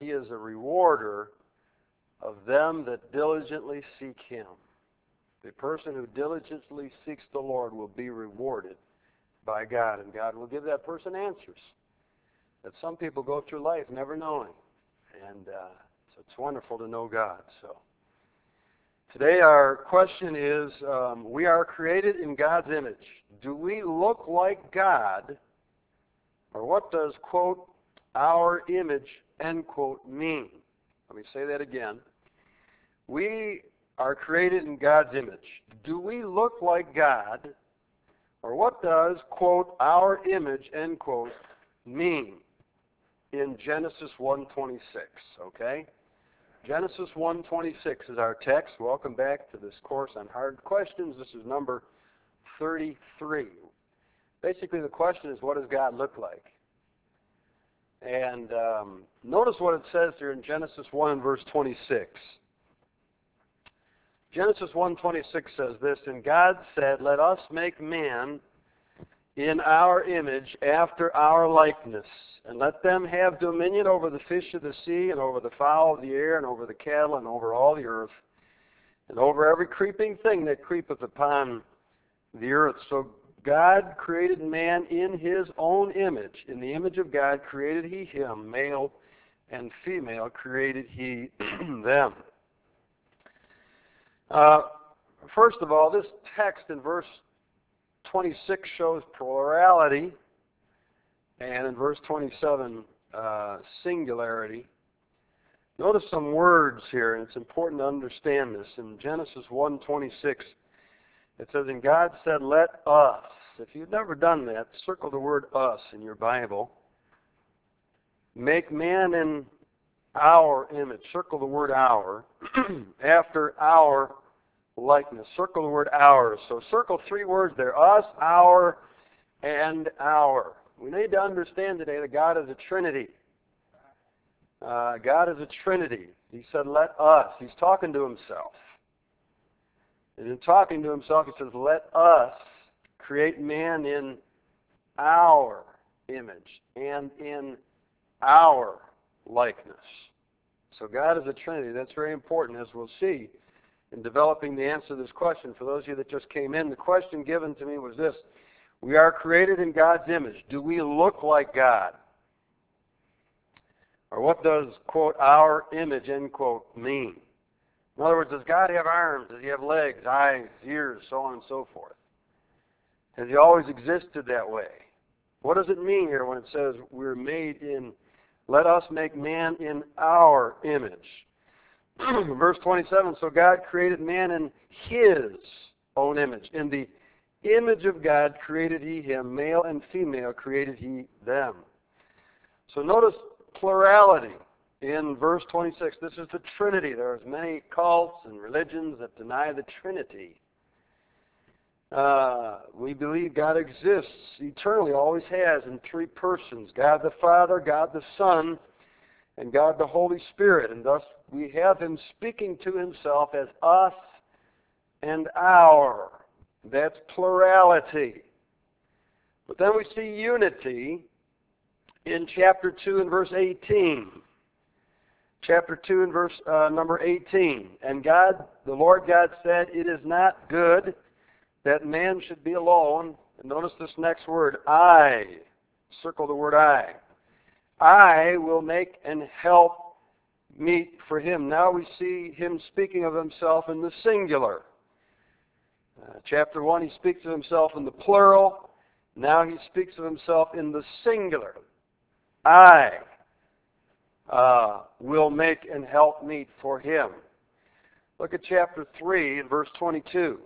He is a rewarder of them that diligently seek Him. The person who diligently seeks the Lord will be rewarded by God, and God will give that person answers that some people go through life never knowing. And so it's wonderful to know God. So today our question is, we are created in God's image. Do we look like God? Or what does, quote, our image, end quote, mean? Let me say that again. We are created in God's image. Do we look like God? Or what does, quote, our image, end quote, mean in Genesis 1:26, okay? Genesis 1:26 is our text. Welcome back to this course on hard questions. This is number 33. Basically, the question is, what does God look like? And notice what it says here in Genesis 1 and verse 26. Genesis 1:26 says this, and God said, let us make man in our image after our likeness, and let them have dominion over the fish of the sea, and over the fowl of the air, and over the cattle, and over all the earth, and over every creeping thing that creepeth upon the earth. So God created man in His own image. In the image of God created He him, male and female created He them. First of all, this text in verse 26 shows plurality, and in verse 27, singularity. Notice some words here, and it's important to understand this. In Genesis 1:26, it says, and God said, let us. If you've never done that, circle the word us in your Bible. Make man in our image. Circle the word our. After our likeness. Circle the word ours. So circle three words there. Us, our, and our. We need to understand today that God is a Trinity. God is a Trinity. He said, let us. He's talking to Himself. And in talking to Himself, He says, let us create man in our image and in our likeness. So God is a Trinity. That's very important, as we'll see in developing the answer to this question. For those of you that just came in, the question given to me was this. We are created in God's image. Do we look like God? Or what does, quote, our image, end quote, mean? In other words, does God have arms? Does He have legs, eyes, ears, so on and so forth? Has He always existed that way? What does it mean here when it says we're made in, let us make man in our image? Verse 27, so God created man in His own image. In the image of God created He him, male and female created He them. So notice plurality in verse 26. This is the Trinity. There's many cults and religions that deny the Trinity. We believe God exists eternally, always has, in three persons. God the Father, God the Son, and God the Holy Spirit. And thus we have Him speaking to Himself as us and our. That's plurality. But then we see unity in chapter 2 and verse 18. Chapter 2 and verse number 18. And God, the Lord God said, it is not good that man should be alone. And notice this next word, I. Circle the word I. I will make and help meet for him. Now we see Him speaking of Himself in the singular. Chapter 1, He speaks of Himself in the plural. Now He speaks of Himself in the singular. I will make and help meet for him. Look at chapter 3 and verse 22.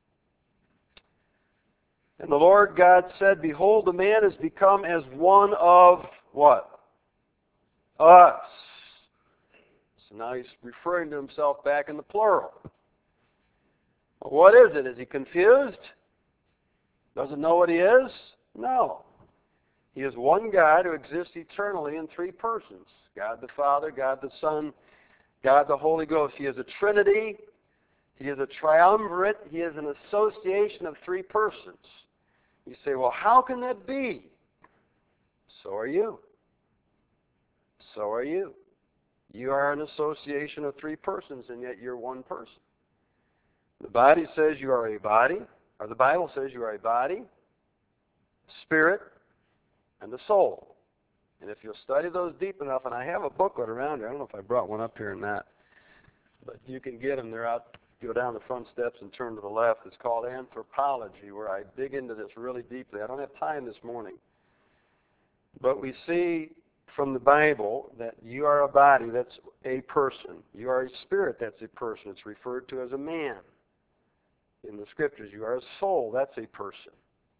And the Lord God said, behold, the man is become as one of what? Us. So now He's referring to Himself back in the plural. Well, what is it? Is He confused? Doesn't know what He is? No. He is one God who exists eternally in three persons. God the Father, God the Son, God the Holy Ghost. He is a Trinity. He is a triumvirate. He is an association of three persons. You say, well, how can that be? So are you. So are you. You are an association of three persons, and yet you're one person. The body says you are a body, or the Bible says you are a body, spirit, and the soul. And if you'll study those deep enough, and I have a booklet around here. I don't know if I brought one up here or not, but you can get them. They're out. Go down the front steps and turn to the left. It's called Anthropology, where I dig into this really deeply. I don't have time this morning. But we see from the Bible that you are a body, that's a person. You are a spirit, that's a person. It's referred to as a man in the Scriptures. You are a soul, that's a person.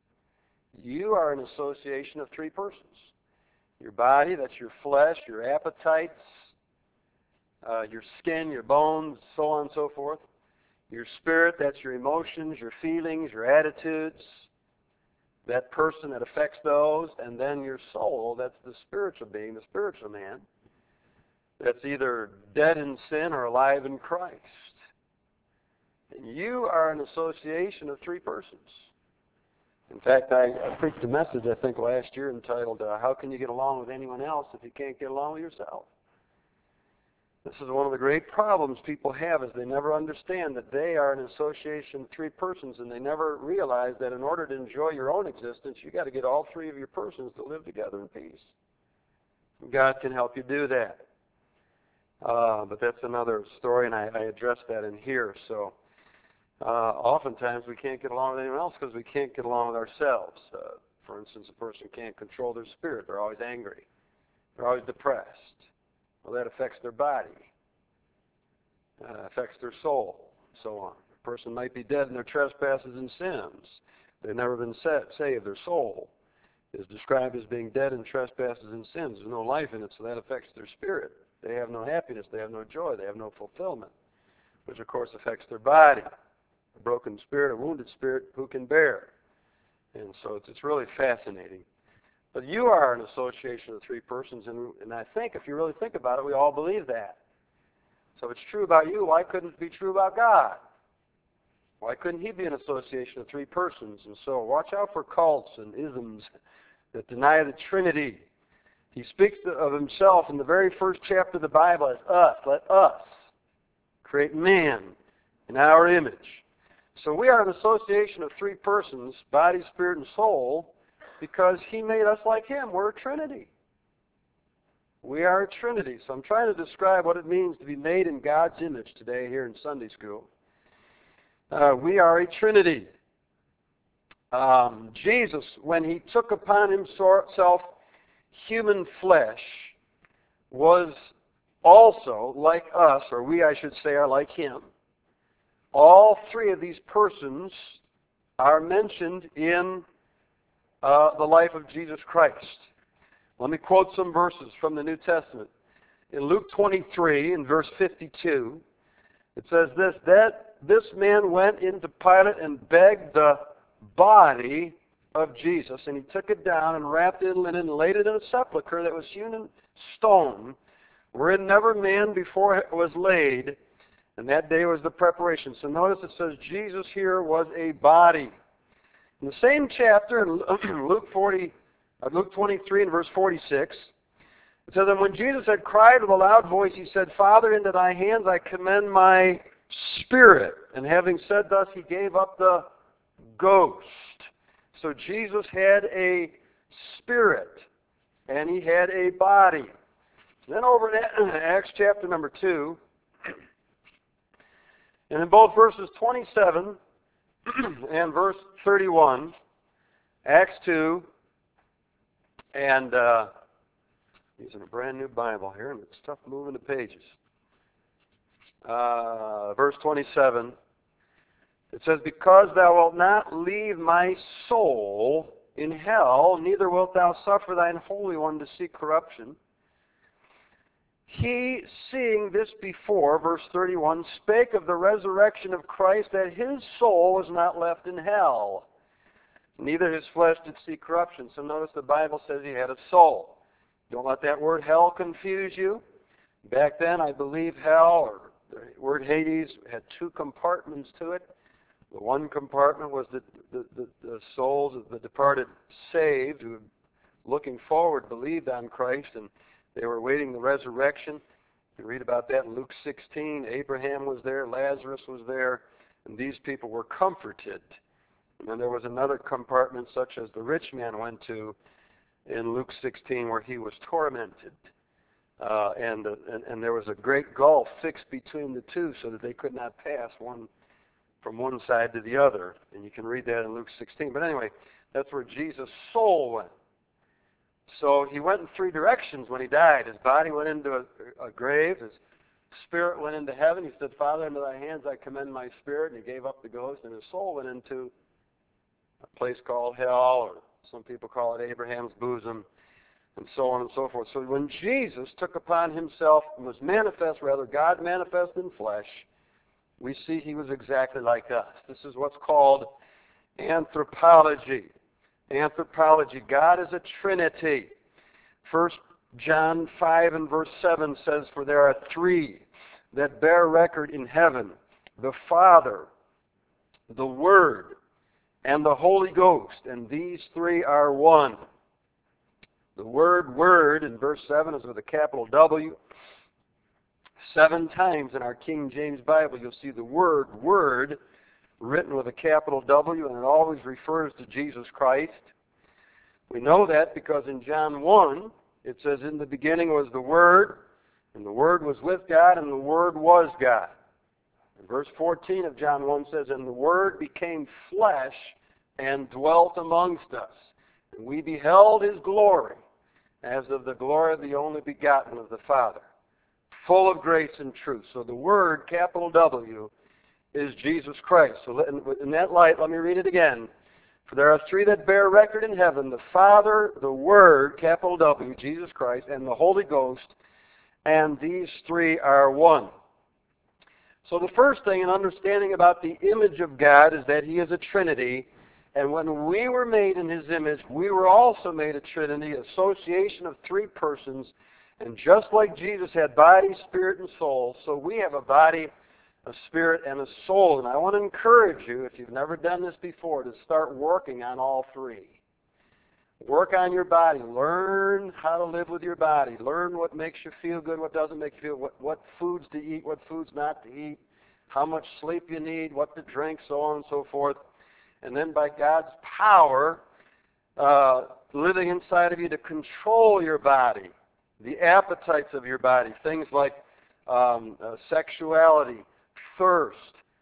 You are an association of three persons. Your body, that's your flesh, your appetites, your skin, your bones, so on and so forth. Your spirit, that's your emotions, your feelings, your attitudes, that person that affects those. And then your soul, that's the spiritual being, the spiritual man, that's either dead in sin or alive in Christ. And you are an association of three persons. In fact, I preached a message, I think, last year entitled, How Can You Get Along with Anyone Else If You Can't Get Along with Yourself? This is one of the great problems people have, is they never understand that they are an association of three persons, and they never realize that in order to enjoy your own existence, you've got to get all three of your persons to live together in peace. God can help you do that. But that's another story, and I address that in here. So oftentimes we can't get along with anyone else because we can't get along with ourselves. For instance, a person can't control their spirit. They're always angry. They're always depressed. Well, that affects their body, affects their soul, so on. A person might be dead in their trespasses and sins. They've never been saved. Their soul is described as being dead in trespasses and sins. There's no life in it, so that affects their spirit. They have no happiness. They have no joy. They have no fulfillment, which, of course, affects their body. A broken spirit, a wounded spirit, who can bear? And so it's really fascinating. But you are an association of three persons, and I think if you really think about it, we all believe that. So if it's true about you, why couldn't it be true about God? Why couldn't he be an association of three persons? And so watch out for cults and isms that deny the Trinity. He speaks of himself in the very first chapter of the Bible as us. Let us create man in our image. So we are an association of three persons, body, spirit, and soul, because he made us like him. We're a Trinity. We are a Trinity. So I'm trying to describe what it means to be made in God's image today here in Sunday school. We are a Trinity. Jesus, when he took upon himself human flesh, was also like us, or we, I should say, are like him. All three of these persons are mentioned in the life of Jesus Christ. Let me quote some verses from the New Testament. In Luke 23, in verse 52, it says this, that this man went into Pilate and begged the body of Jesus, and he took it down and wrapped it in linen and laid it in a sepulchre that was hewn in stone, wherein never man before was laid, and that day was the preparation. So notice it says Jesus here was a body. In the same chapter, in Luke 23 and verse 46, it says, and when Jesus had cried with a loud voice, he said, Father, into thy hands I commend my spirit. And having said thus, he gave up the ghost. So Jesus had a spirit, and he had a body. Then over in Acts chapter number 2, and in both verses 27 and verse 31, Acts 2, and using a brand new Bible here, and it's tough moving the pages. Verse 27, it says, because thou wilt not leave my soul in hell, neither wilt thou suffer thine Holy One to see corruption. He, seeing this before, verse 31, spake of the resurrection of Christ, that his soul was not left in hell, neither his flesh did see corruption. So notice the Bible says he had a soul. Don't let that word hell confuse you. Back then, I believe hell, or the word Hades, had two compartments to it. The one compartment was the souls of the departed saved, who, looking forward, believed on Christ, and they were awaiting the resurrection. You read about that in Luke 16. Abraham was there, Lazarus was there, and these people were comforted. And then there was another compartment such as the rich man went to in Luke 16 where he was tormented. And there was a great gulf fixed between the two so that they could not pass one from one side to the other. And you can read that in Luke 16. But anyway, that's where Jesus' soul went. So he went in three directions when he died. His body went into a grave. His spirit went into heaven. He said, Father, into thy hands I commend my spirit. And he gave up the ghost. And his soul went into a place called hell, or some people call it Abraham's bosom, and so on and so forth. So when Jesus took upon himself, was manifest, rather, God manifest in flesh, we see he was exactly like us. This is what's called anthropology. Anthropology. God is a trinity. 1 John 5 and verse 7 says, For there are three that bear record in heaven, the Father, the Word, and the Holy Ghost, and these three are one. The word word in verse 7 is with a capital W. 7 times in our King James Bible you'll see the word word written with a capital W, and it always refers to Jesus Christ. We know that because in John 1 it says, In the beginning was the Word, and the Word was with God, and the Word was God. And verse 14 of John 1 says, And the Word became flesh and dwelt amongst us. And we beheld His glory, as of the glory of the only begotten of the Father, full of grace and truth. So the Word, capital W, is Jesus Christ. So in that light, let me read it again. For there are three that bear record in heaven, the Father, the Word, capital W, Jesus Christ, and the Holy Ghost, and these three are one. So the first thing in understanding about the image of God is that He is a Trinity. And when we were made in His image, we were also made a Trinity, association of three persons. And just like Jesus had body, spirit, and soul, so we have a body, a spirit, and a soul. And I want to encourage you, if you've never done this before, to start working on all three. Work on your body. Learn how to live with your body. Learn what makes you feel good, what doesn't make you feel, what foods to eat, what foods not to eat, how much sleep you need, what to drink, so on and so forth. And then by God's power, living inside of you to control your body, the appetites of your body, things like sexuality, thirst,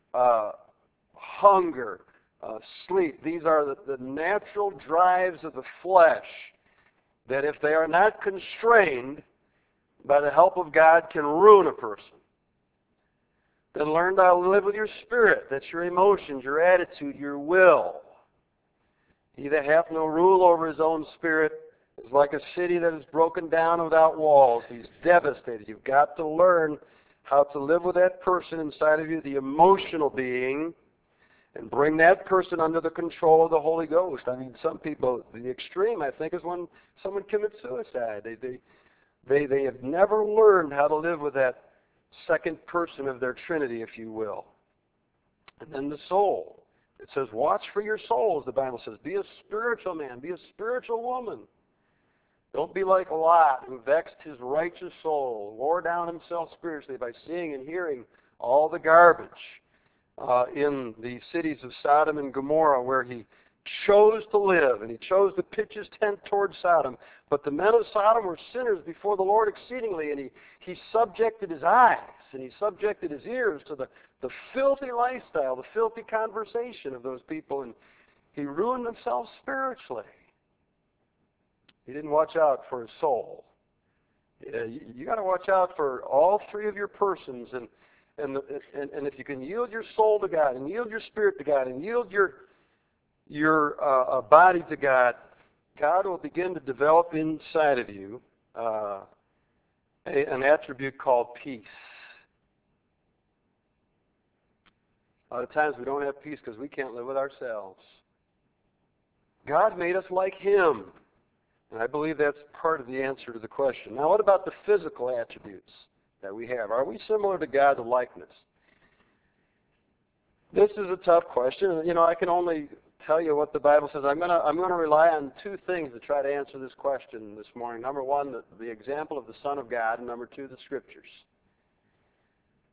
hunger, sleep. These are the natural drives of the flesh that if they are not constrained by the help of God can ruin a person. Then learn how to live with your spirit. That's your emotions, your attitude, your will. He that hath no rule over his own spirit is like a city that is broken down without walls. He's devastated. You've got to learn how to live with that person inside of you, the emotional being, and bring that person under the control of the Holy Ghost. I mean, some people, the extreme, I think, is when someone commits suicide. They have never learned how to live with that second person of their Trinity, if you will. And then the soul. It says, watch for your souls, the Bible says. Be a spiritual man. Be a spiritual woman. Don't be like Lot, who vexed his righteous soul, wore down himself spiritually by seeing and hearing all the garbage in the cities of Sodom and Gomorrah, where he chose to live, and he chose to pitch his tent towards Sodom. But the men of Sodom were sinners before the Lord exceedingly, and he subjected his eyes, and he subjected his ears to the filthy lifestyle, the filthy conversation of those people, and he ruined himself spiritually. He didn't watch out for his soul. You got to watch out for all three of your persons, and if you can yield your soul to God, and yield your spirit to God, and yield your body to God, God will begin to develop inside of you an attribute called peace. A lot of times we don't have peace because we can't live with ourselves. God made us like Him. And I believe that's part of the answer to the question. Now, what about the physical attributes that we have? Are we similar to God's likeness? This is a tough question. You know, I can only tell you what the Bible says. I'm going to rely on two things to try to answer this question this morning. Number one, the example of the Son of God, and number two, the Scriptures.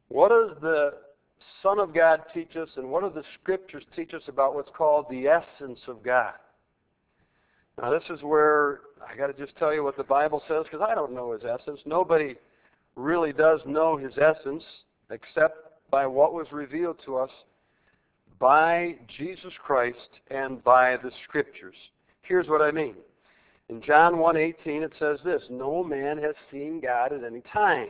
What does the Son of God teach us, and what do the Scriptures teach us about what's called the essence of God? Now, this is where I got to just tell you what the Bible says, because I don't know His essence. Nobody really does know His essence except by what was revealed to us by Jesus Christ and by the Scriptures. Here's what I mean. In John 1:18 it says this, "No man has seen God at any time."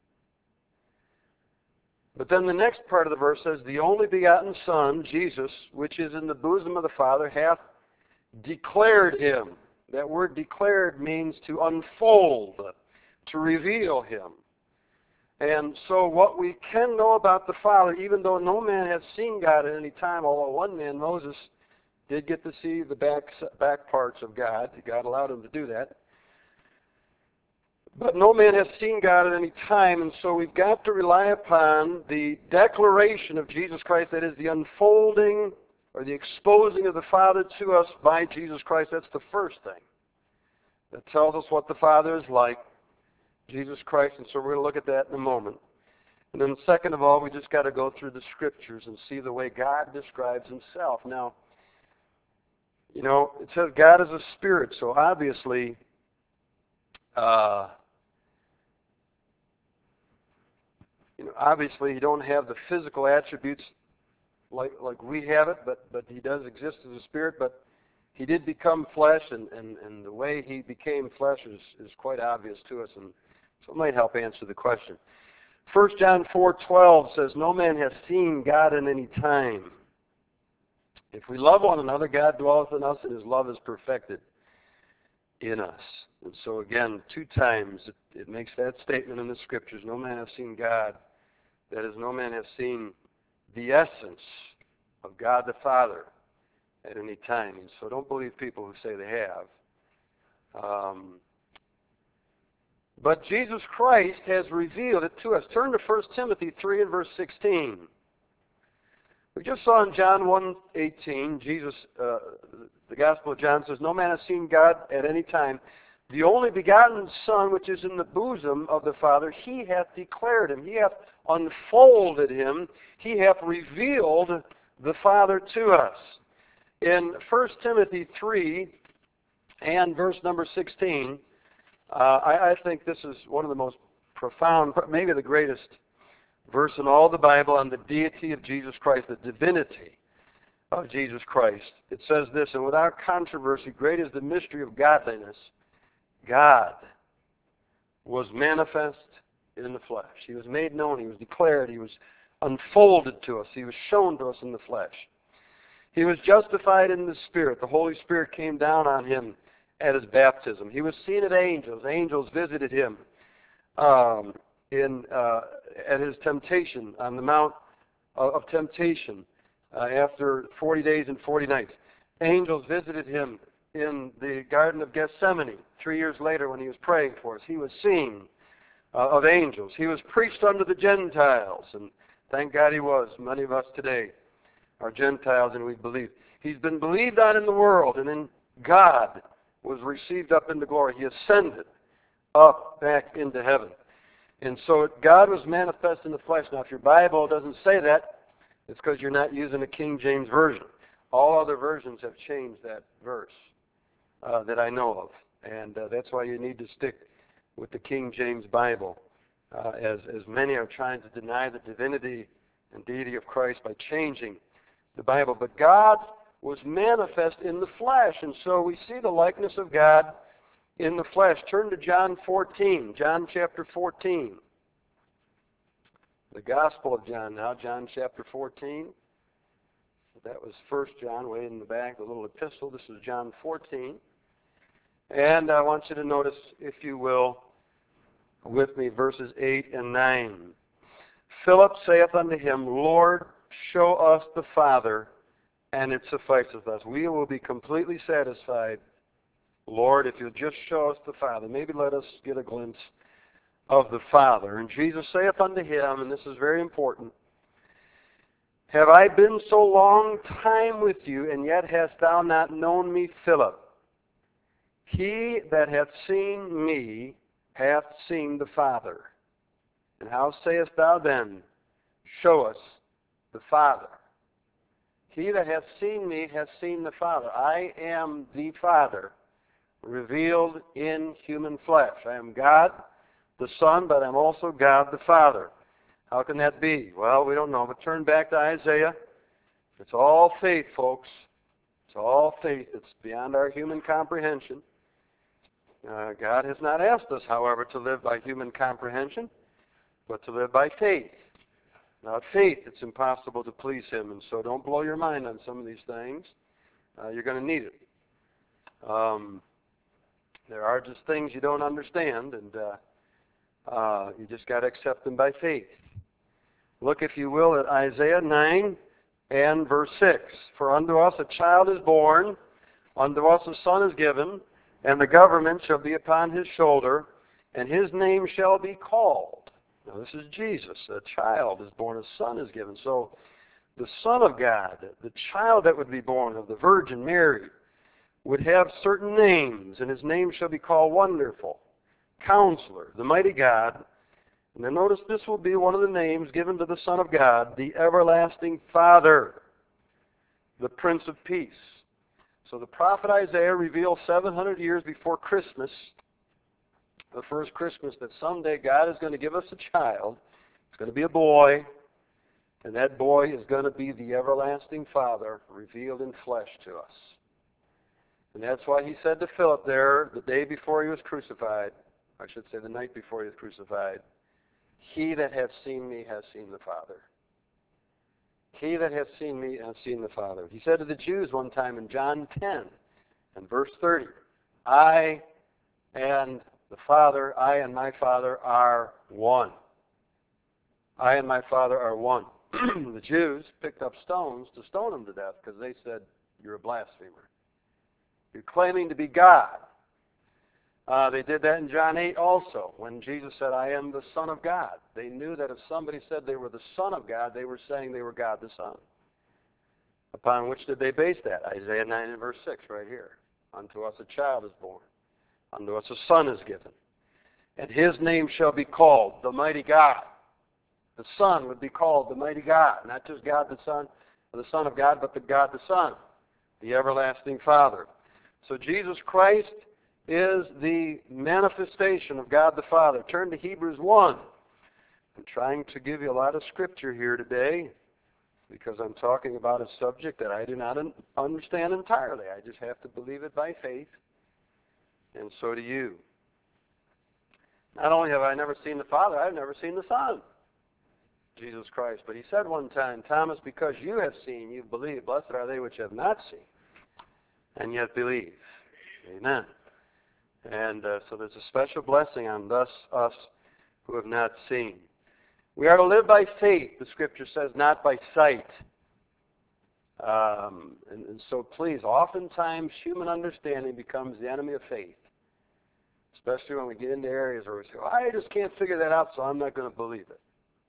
But then the next part of the verse says, "The only begotten Son, Jesus, which is in the bosom of the Father, hath declared Him." That word declared means to unfold, to reveal Him. And so what we can know about the Father, even though no man has seen God at any time, although one man, Moses, did get to see the back parts of God. God allowed him to do that. But no man has seen God at any time, and so we've got to rely upon the declaration of Jesus Christ, that is the unfolding or the exposing of the Father to us by Jesus Christ. That's the first thing. That tells us what the Father is like, Jesus Christ, and so we're going to look at that in a moment. And then second of all, we just got to go through the Scriptures and see the way God describes Himself. Now, you know, it says God is a spirit, so obviously obviously He don't have the physical attributes like we have it, but He does exist as a spirit, but He did become flesh, and the way He became flesh is quite obvious to us, and so it might help answer the question. 1 John 4:12 says, "No man has seen God in any time. If we love one another, God dwelleth in us, and His love is perfected in us." And so again, 2 times it makes that statement in the Scriptures, "No man has seen God." That is, no man has seen the essence of God the Father at any time. And so don't believe people who say they have. But Jesus Christ has revealed it to us. Turn to 1 Timothy 3 and verse 16. We just saw in John 1:18, Jesus, the Gospel of John says, "No man has seen God at any time. The only begotten Son, which is in the bosom of the Father, He hath declared Him." He hath unfolded Him. He hath revealed the Father to us. In 1 Timothy 3 and verse number 16, I think this is one of the most profound, maybe the greatest verse in all the Bible on the deity of Jesus Christ, the divinity of Jesus Christ. It says this, "And without controversy, great is the mystery of godliness. God was manifest in the flesh." He was made known. He was declared. He was unfolded to us. He was shown to us in the flesh. He was justified in the Spirit. The Holy Spirit came down on Him at His baptism. He was seen of angels. Angels visited Him at His temptation on the Mount of Temptation after 40 days and 40 nights. Angels visited Him in the Garden of Gethsemane 3 years later when He was praying for us. He was seen of angels. He was preached unto the Gentiles, and thank God He was. Many of us today are Gentiles, and we believe. He's been believed on in the world, and then God was received up into glory. He ascended up back into heaven. And so God was manifest in the flesh. Now, if your Bible doesn't say that, it's because you're not using a King James Version. All other versions have changed that verse that I know of. And that's why you need to stick with the King James Bible, as many are trying to deny the divinity and deity of Christ by changing the Bible. But God was manifest in the flesh, and so we see the likeness of God in the flesh. Turn to John 14, John chapter 14. The Gospel of John now, John chapter 14. That was 1 John, way in the back, the little epistle. This is John 14. And I want you to notice, if you will, with me, verses 8 and 9. "Philip saith unto Him, Lord, show us the Father, and it sufficeth us." We will be completely satisfied, Lord, if you'll just show us the Father. Maybe let us get a glimpse of the Father. "And Jesus saith unto him," and this is very important, "Have I been so long time with you, and yet hast thou not known me, Philip? He that hath seen me hath seen the Father. And how sayest thou then, show us the Father. He that hath seen me hath seen the Father. I am the Father, revealed in human flesh. I am God, the Son, but I'm also God, the Father. How can that be? Well, we don't know, but turn back to Isaiah. It's all faith, folks. It's all faith. It's beyond our human comprehension. God has not asked us, however, to live by human comprehension, but to live by faith. Without faith, it's impossible to please Him, and so don't blow your mind on some of these things. You're going to need it. There are just things you don't understand, and you just got to accept them by faith. Look, if you will, at Isaiah 9 and verse 6. For unto us a child is born, unto us a son is given, and the government shall be upon his shoulder, and his name shall be called. Now this is Jesus. A child is born, a son is given. So the Son of God, the child that would be born of the Virgin Mary, would have certain names, and his name shall be called Wonderful, Counselor, the Mighty God. And then notice this will be one of the names given to the Son of God, the Everlasting Father, the Prince of Peace. So the prophet Isaiah revealed 700 years before Christmas, the first Christmas, that someday God is going to give us a child. It's going to be a boy, and that boy is going to be the Everlasting Father revealed in flesh to us. And that's why he said to Philip there, the day before he was crucified, I should say the night before he was crucified, He that hath seen me hath seen the Father. He that hath seen me hath seen the Father. He said to the Jews one time in John 10 and verse 30, I and the Father, I and my Father are one. I and my Father are one. The Jews picked up stones to stone him to death because they said, you're a blasphemer. You're claiming to be God. They did that in John 8 also, when Jesus said, I am the Son of God. They knew that if somebody said they were the Son of God, they were saying they were God the Son. Upon which did they base that? Isaiah 9 and verse 6 right here. Unto us a child is born. Unto us a son is given. And his name shall be called the Mighty God. The Son would be called the Mighty God. Not just God the Son, the Son of God, but the God the Son, the Everlasting Father. So Jesus Christ is the manifestation of God the Father. Turn to Hebrews 1. I'm trying to give you a lot of scripture here today because I'm talking about a subject that I do not understand entirely. I just have to believe it by faith, and so do you. Not only have I never seen the Father, I've never seen the Son, Jesus Christ. But he said one time, Thomas, because you have seen, you believe. Blessed are they which have not seen, and yet believe. Amen. And so there's a special blessing on us who have not seen. We are to live by faith, the Scripture says, not by sight. And so please, oftentimes human understanding becomes the enemy of faith, especially when we get into areas where we say, well, I just can't figure that out, so I'm not going to believe it.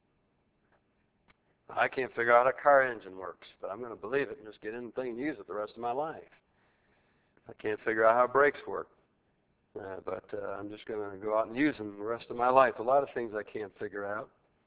I can't figure out how a car engine works, but I'm going to believe it and just get in the thing and use it the rest of my life. I can't figure out how brakes work. But I'm just going to go out and use them the rest of my life. A lot of things I can't figure out.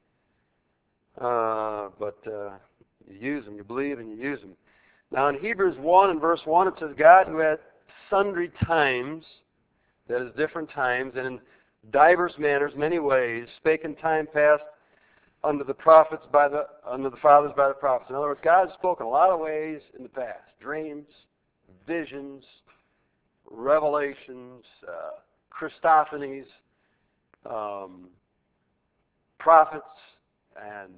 But you use them, you believe, and you use them. Now in Hebrews 1 and verse 1, it says, God who at sundry times, that is different times, and in divers manners, many ways, spake in time past unto the fathers by the prophets. In other words, God has spoken a lot of ways in the past. Dreams, visions, revelations, Christophanies, prophets, and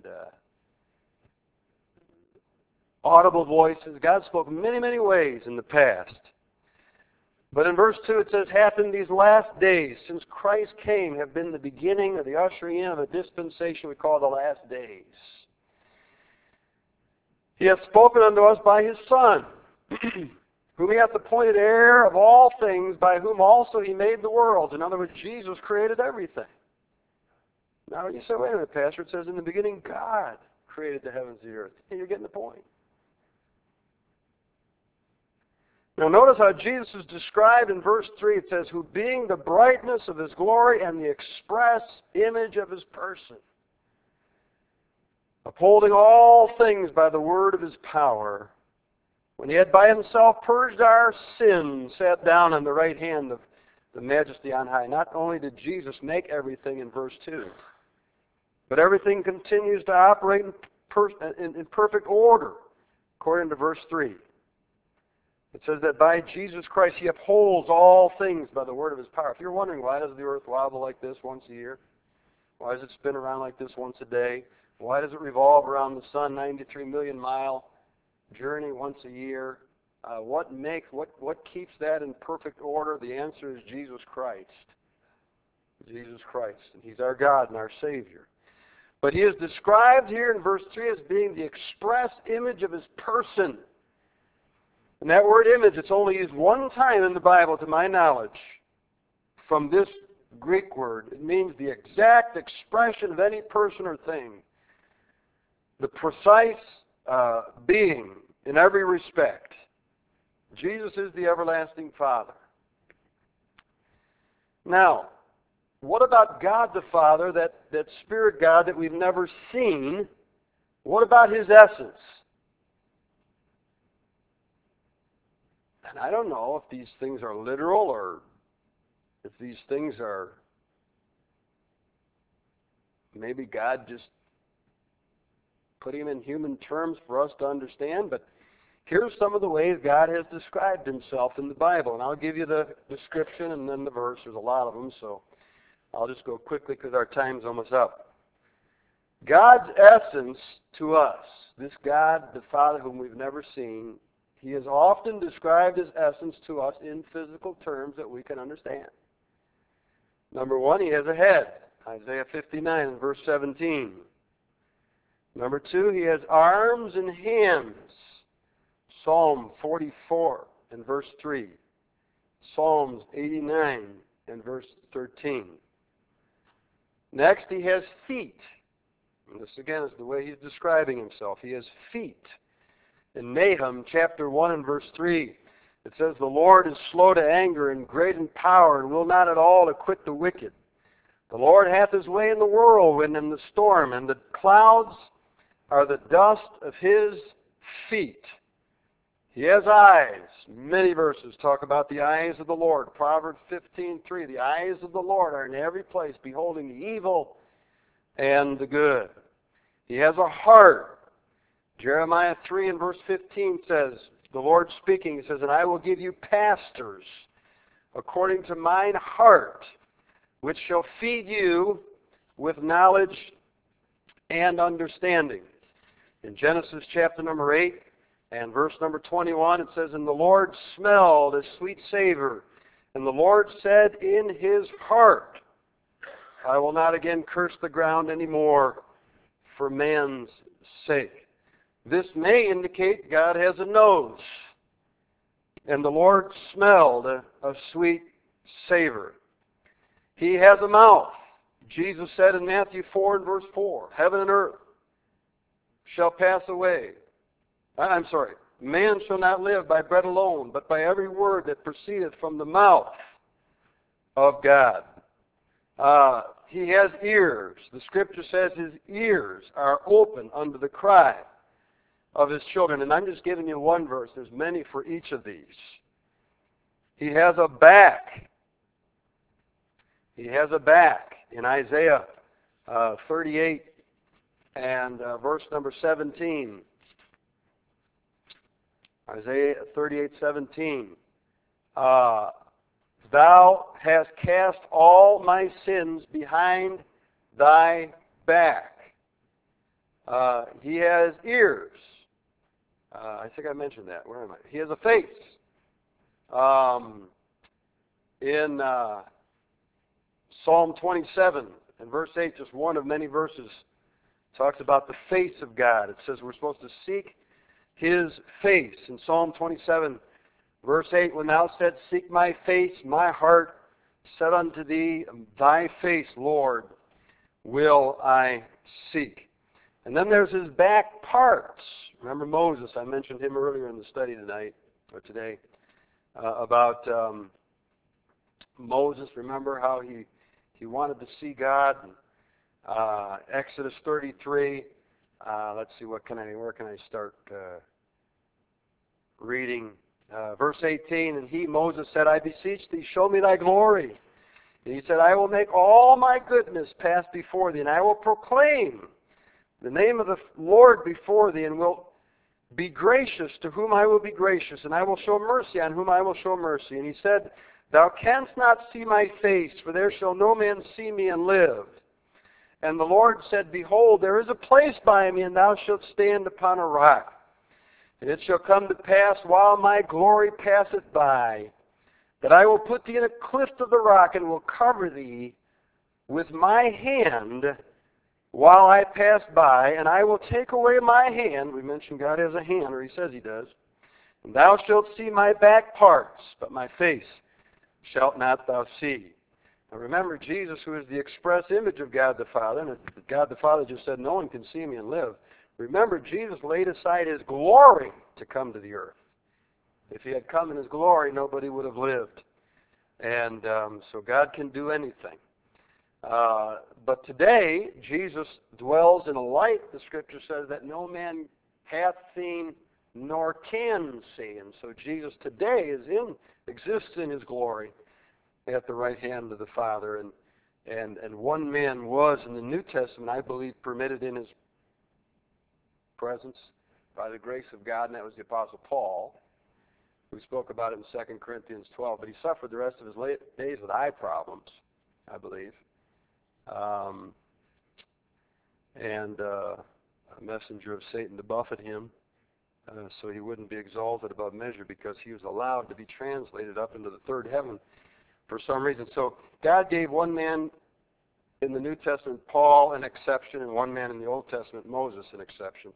audible voices. God spoke many, many ways in the past. But in verse 2 it says, hath in these last days, since Christ came, have been the beginning of the ushering in of a dispensation we call the last days. He hath spoken unto us by his Son, whom he hath appointed heir of all things, by whom also he made the worlds. In other words, Jesus created everything. Now you say, wait a minute, Pastor, it says in the beginning God created the heavens and the earth. You're getting the point. Now notice how Jesus is described in verse 3. It says, who being the brightness of his glory and the express image of his person. upholding all things by the word of his power, when he had by himself purged our sins, sat down on the right hand of the majesty on high. Not only did Jesus make everything in verse 2, but everything continues to operate in perfect order, according to verse 3. It says that by Jesus Christ he upholds all things by the word of his power. If you're wondering why does the earth wobble like this once a year? Why does it spin around like this once a day? Why does it revolve around the sun 93 million mile journey once a year? What keeps that in perfect order? The answer is Jesus Christ. Jesus Christ. And he's our God and our Savior. But he is described here in verse 3 as being the express image of his person. And that word image, it's only used one time in the Bible to my knowledge from this Greek word. It means the exact expression of any person or thing. The precise being in every respect. Jesus is the everlasting Father. Now, what about God the Father, that Spirit God that we've never seen? What about his essence? And I don't know if these things are literal or if these things are maybe God just put him in human terms for us to understand, but here's some of the ways God has described himself in the Bible. And I'll give you the description and then the verse. There's a lot of them, so I'll just go quickly because our time's almost up. God's essence to us, this God, the Father whom we've never seen, he has often described his essence to us in physical terms that we can understand. Number one, he has a head. Isaiah 59 and verse 17. Number two, he has arms and hands. Psalm 44 and verse 3. Psalms 89 and verse 13. Next, he has feet. And this again is the way he's describing himself. He has feet. In Nahum chapter 1 and verse 3, it says, "The Lord is slow to anger and great in power, and will not at all acquit the wicked. The Lord hath his way in the whirlwind and the storm, and the clouds are the dust of his feet. He has eyes." Many verses talk about the eyes of the Lord. Proverbs 15:3, "The eyes of the Lord are in every place, beholding the evil and the good." He has a heart. Jeremiah 3 and verse 15 says, the Lord speaking, he says, "And I will give you pastors according to mine heart, which shall feed you with knowledge and understanding." In Genesis chapter number 8 and verse number 21, it says, "And the Lord smelled a sweet savor, and the Lord said in his heart, I will not again curse the ground anymore for man's sake." This may indicate God has a nose, and the Lord smelled a sweet savor. He has a mouth. Jesus said in Matthew 4 and verse 4, "Heaven and earth shall pass away." "Man shall not live by bread alone, but by every word that proceedeth from the mouth of God." He has ears. The scripture says his ears are open unto the cry of his children. And I'm just giving you one verse. There's many for each of these. He has a back. He has a back. In Isaiah 38 and verse number 17. Isaiah 38:17. "Thou hast cast all my sins behind thy back." He has ears. I think I mentioned that. Where am I? He has a face. In Psalm 27 and verse 8, just one of many verses, talks about the face of God. It says we're supposed to seek his face. In Psalm 27, verse 8, "When thou saidst, Seek my face, my heart said unto thee, Thy face, Lord, will I seek." And then there's his back parts. Remember Moses? I mentioned him earlier in the study tonight, or today, about Moses. Remember how he wanted to see God? Exodus 33, Let's see, where can I start reading? Verse 18, and he, Moses, said, I beseech thee, show me thy glory. And he said, I will make all my goodness pass before thee, and I will proclaim the name of the Lord before thee, and will be gracious to whom I will be gracious, and I will show mercy on whom I will show mercy. And he said, Thou canst not see my face, for there shall no man see me and live. And the Lord said, Behold, there is a place by me, and thou shalt stand upon a rock. And it shall come to pass, while my glory passeth by, that I will put thee in a cleft of the rock, and will cover thee with my hand while I pass by, and I will take away my hand. We mentioned God has a hand, or he says he does. And thou shalt see my back parts, but my face shalt not thou see. Now remember, Jesus, who is the express image of God the Father, and God the Father just said, no one can see me and live. Remember, Jesus laid aside his glory to come to the earth. If he had come in his glory, nobody would have lived. And so God can do anything. But today, Jesus dwells in a light, the Scripture says, that no man hath seen nor can see. And so Jesus today exists in his glory at the right hand of the Father. And one man was in the New Testament, I believe, permitted in his presence by the grace of God, and that was the Apostle Paul, who spoke about it in 2 Corinthians 12. But he suffered the rest of his days with eye problems, I believe. And a messenger of Satan to buffet him so he wouldn't be exalted above measure, because he was allowed to be translated up into the third heaven for some reason. So God gave one man in the New Testament, Paul, an exception, and one man in the Old Testament, Moses, an exception.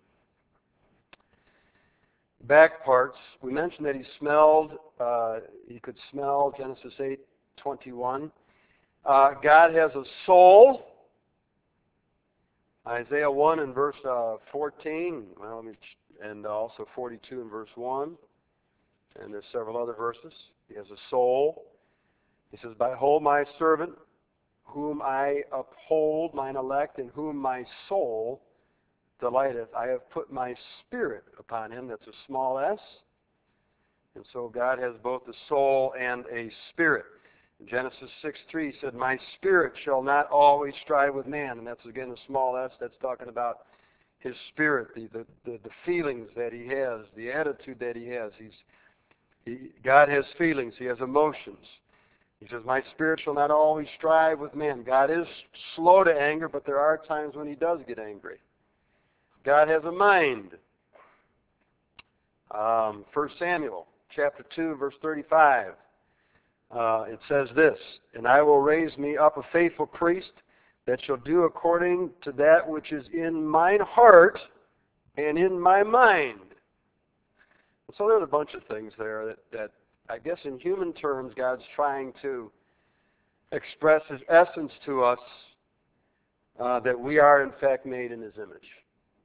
Back parts, we mentioned that he could smell, Genesis 8:21. God has a soul. Isaiah 1 and verse 14, and also 42 and verse 1. And there's several other verses. He has a soul. He says, Behold my servant, whom I uphold, mine elect, in whom my soul delighteth. I have put my spirit upon him. That's a small s. And so God has both a soul and a spirit. In Genesis 6:3, he said, My spirit shall not always strive with man. And that's again a small s. That's talking about his spirit, the feelings that he has, the attitude that he has. God has feelings. He has emotions. He says, My spirit shall not always strive with man. God is slow to anger, but there are times when he does get angry. God has a mind. 1 Samuel chapter 2, verse 35. It says this, And I will raise me up a faithful priest that shall do according to that which is in mine heart and in my mind. And so there's a bunch of things there that I guess in human terms God's trying to express his essence to us, that we are in fact made in his image.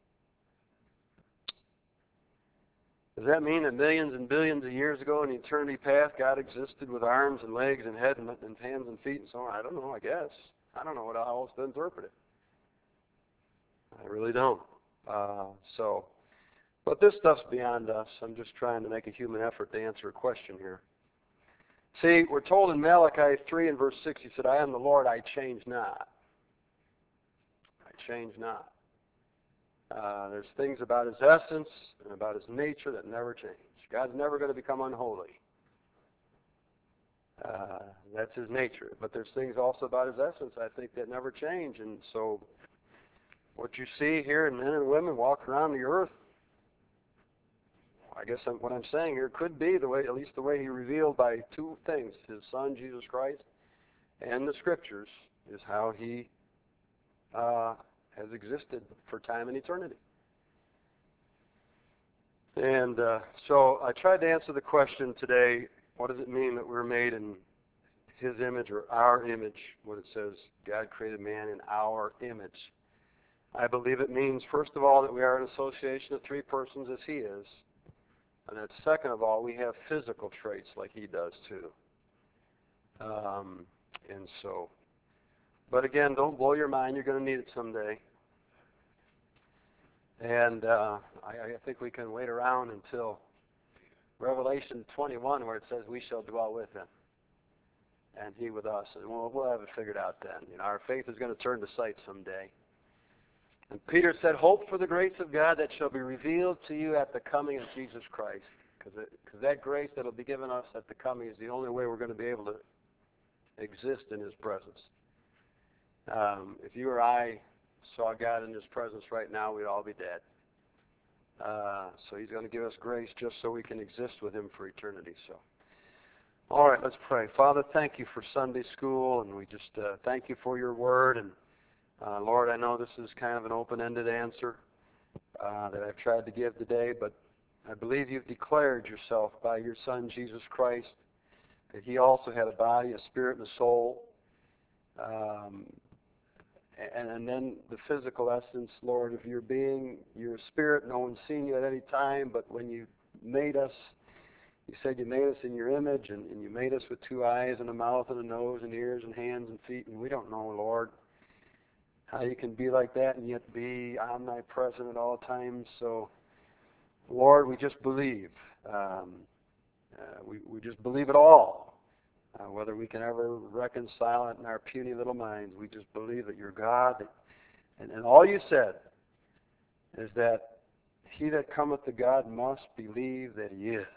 Does that mean that millions and billions of years ago in eternity past, God existed with arms and legs and head and hands and feet and so on? I don't know, I guess. I don't know how else to interpret it. I really don't. But this stuff's beyond us. I'm just trying to make a human effort to answer a question here. See, we're told in Malachi 3 and verse 6, he said, I am the Lord, I change not. I change not. There's things about his essence and about his nature that never change. God's never going to become unholy. That's his nature. But there's things also about his essence, I think, that never change. And so what you see here in men and women walking around the earth, I guess what I'm saying here could be the way, at least the way he revealed by two things, his Son, Jesus Christ, and the Scriptures, is how he has existed for time and eternity. And so I tried to answer the question today, what does it mean that we're made in his image or our image, when it says God created man in our image? I believe it means, first of all, that we are an association of three persons as he is. And that second of all, we have physical traits like he does too. But again, don't blow your mind. You're going to need it someday. And I think we can wait around until Revelation 21, where it says we shall dwell with him and he with us. And we'll have it figured out then. You know, our faith is going to turn to sight someday. And Peter said, hope for the grace of God that shall be revealed to you at the coming of Jesus Christ. Because that grace that will be given us at the coming is the only way we're going to be able to exist in his presence. If you or I saw God in his presence right now, we'd all be dead. So he's going to give us grace just so we can exist with him for eternity. So, all right, let's pray. Father, thank you for Sunday school, and we just thank you for your word. And Lord, I know this is kind of an open-ended answer that I've tried to give today, but I believe you've declared yourself by your Son, Jesus Christ, that he also had a body, a spirit, and a soul. And then the physical essence, Lord, of your being, your spirit, no one's seen you at any time, but when you made us, you said you made us in your image, and you made us with 2 eyes and a mouth and a nose and ears and hands and feet, and we don't know, Lord, how you can be like that and yet be omnipresent at all times. So, Lord, we just believe. We just believe it all. Whether we can ever reconcile it in our puny little minds, we just believe that you're God. And all you said is that he that cometh to God must believe that he is,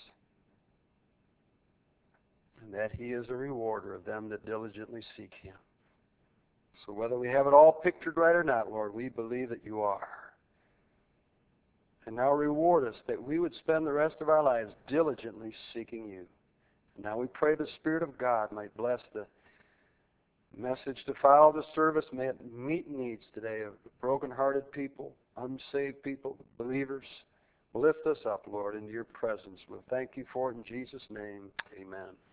and that he is a rewarder of them that diligently seek him. So whether we have it all pictured right or not, Lord, we believe that you are. And now reward us that we would spend the rest of our lives diligently seeking you. And now we pray the Spirit of God might bless the message to follow the service. May it meet needs today of broken-hearted people, unsaved people, believers. Lift us up, Lord, into your presence. We'll thank you for it in Jesus' name. Amen.